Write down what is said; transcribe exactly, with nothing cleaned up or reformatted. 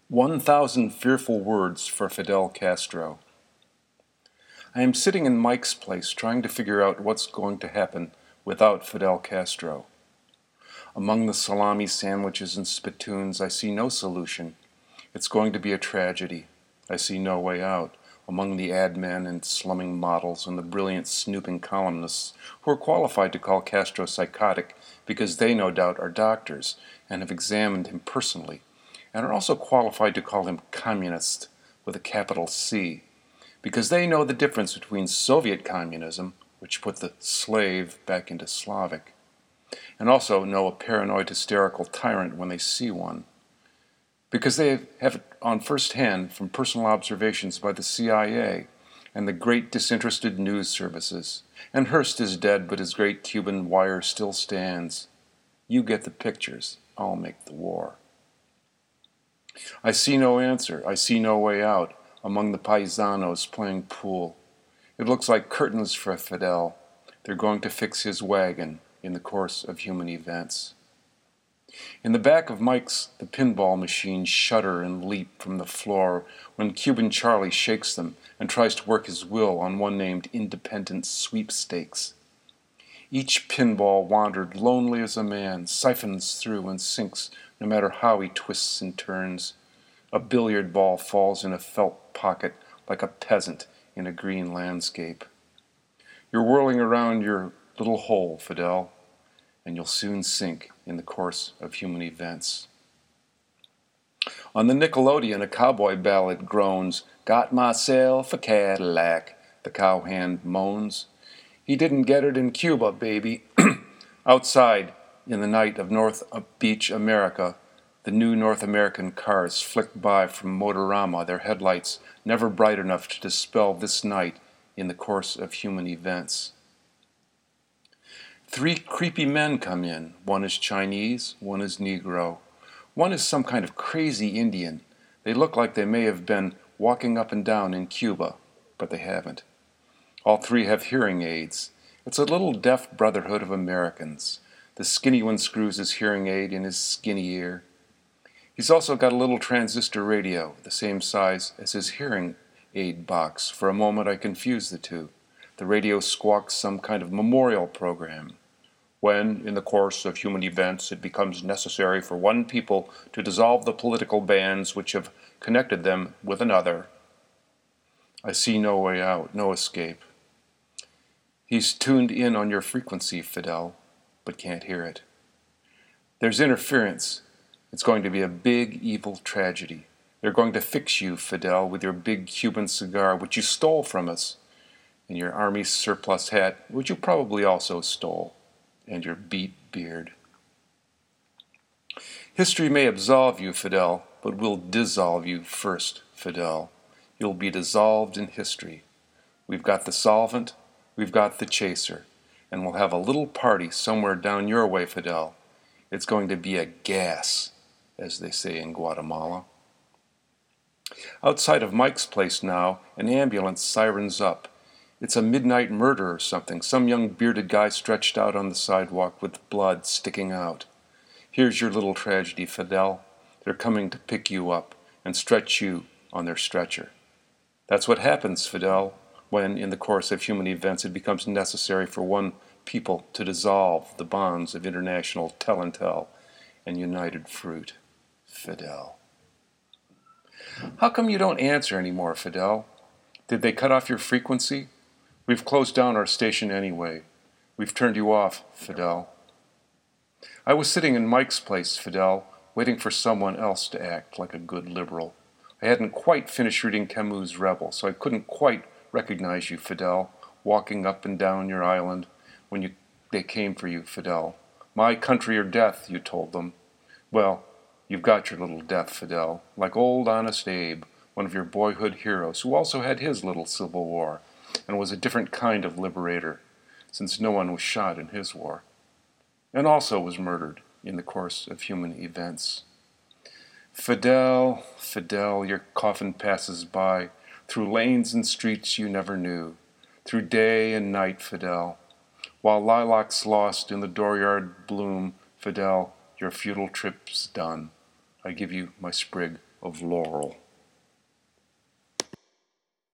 One thousand fearful words for Fidel Castro. I am sitting in Mike's place trying to figure out what's going to happen without Fidel Castro. Among the salami sandwiches and spittoons, I see no solution. It's going to be a tragedy. I see no way out. Among the ad men and slumming models and the brilliant snooping columnists who are qualified to call Castro psychotic because they no doubt are doctors and have examined him personally, and are also qualified to call him communist with a capital C, because they know the difference between Soviet communism, which put the slave back into Slavic, and also know a paranoid hysterical tyrant when they see one, because they have it on first hand from personal observations by the C I A and the great disinterested news services. And Hearst is dead, but his great Cuban wire still stands. You get the pictures. I'll make the war. I see no answer. I see no way out among the paisanos playing pool. It looks like curtains for Fidel. They're going to fix his wagon in the course of human events. In the back of Mike's, the pinball machines shudder and leap from the floor when Cuban Charlie shakes them and tries to work his will on one named Independent Sweepstakes. Each pinball wandered lonely as a man, siphons through and sinks no matter how he twists and turns. A billiard ball falls in a felt pocket like a peasant in a green landscape. You're whirling around your little hole, Fidel, and you'll soon sink in the course of human events. On the Nickelodeon, a cowboy ballad groans, "Got myself a Cadillac," the cowhand moans. He didn't get it in Cuba, baby. Outside, in the night of North Beach, America, the new North American cars flicked by from Motorama, their headlights never bright enough to dispel this night in the course of human events. Three creepy men come in. One is Chinese, one is Negro. One is some kind of crazy Indian. They look like they may have been walking up and down in Cuba, but they haven't. All three have hearing aids. It's a little deaf brotherhood of Americans. The skinny one screws his hearing aid in his skinny ear. He's also got a little transistor radio, the same size as his hearing aid box. For a moment I confuse the two. The radio squawks some kind of memorial program. When, in the course of human events, it becomes necessary for one people to dissolve the political bands which have connected them with another. I see no way out, no escape. He's tuned in on your frequency, Fidel, but can't hear it. There's interference. It's going to be a big, evil tragedy. They're going to fix you, Fidel, with your big Cuban cigar, which you stole from us, and your army surplus hat, which you probably also stole, and your beat beard. History may absolve you, Fidel, but we'll dissolve you first, Fidel. You'll be dissolved in history. We've got the solvent, we've got the chaser, and we'll have a little party somewhere down your way, Fidel. It's going to be a gas, as they say in Guatemala. Outside of Mike's place now, an ambulance sirens up. It's a midnight murder or something, some young bearded guy stretched out on the sidewalk with blood sticking out. Here's your little tragedy, Fidel. They're coming to pick you up and stretch you on their stretcher. That's what happens, Fidel, when, in the course of human events, it becomes necessary for one people to dissolve the bonds of international tell-and-tell and united fruit. Fidel. How come you don't answer anymore, Fidel? Did they cut off your frequency? We've closed down our station anyway. We've turned you off, Fidel. I was sitting in Mike's place, Fidel, waiting for someone else to act like a good liberal. I hadn't quite finished reading Camus' Rebel, so I couldn't quite recognize you, Fidel, walking up and down your island when you, they came for you, Fidel. My country or death, you told them. Well, you've got your little death, Fidel, like old Honest Abe, one of your boyhood heroes, who also had his little civil war, and was a different kind of liberator, since no one was shot in his war, and also was murdered in the course of human events. Fidel, Fidel, your coffin passes by, through lanes and streets you never knew, through day and night, Fidel. While lilacs lost in the dooryard bloom, Fidel, your futile trip's done. I give you my sprig of laurel.